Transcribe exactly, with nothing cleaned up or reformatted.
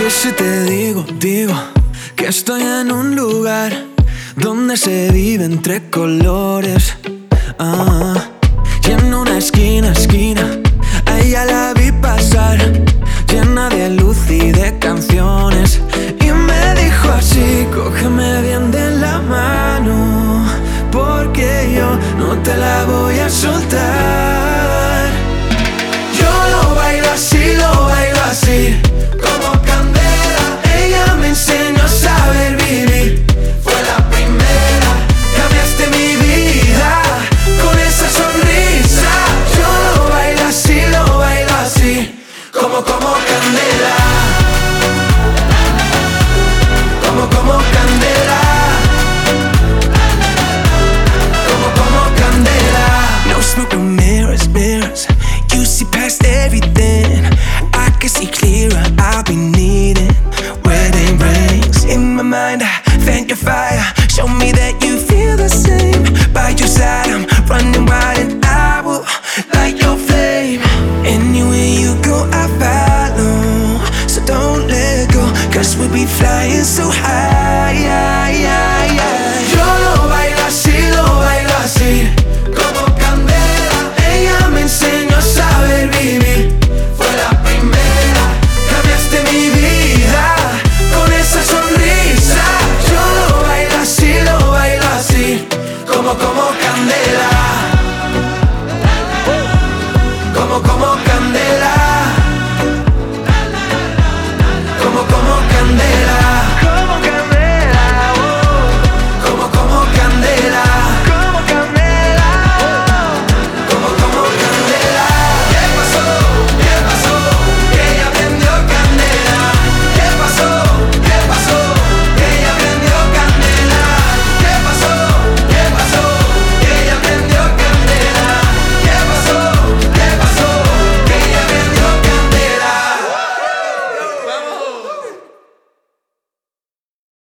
Y si te digo, digo que estoy en un lugar donde se vive entre colores, ah, y en una esquina, esquina, a ella la vi pasar, llena de luz y de canciones. Y me dijo así: cógeme bien de la mano, porque yo no te la voy a soltar.